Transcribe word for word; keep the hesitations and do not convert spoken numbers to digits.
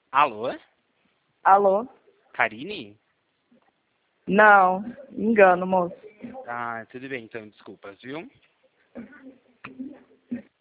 Alô? Alô? Karine? Não, engano, moço. Ah, tudo bem então, desculpas, viu?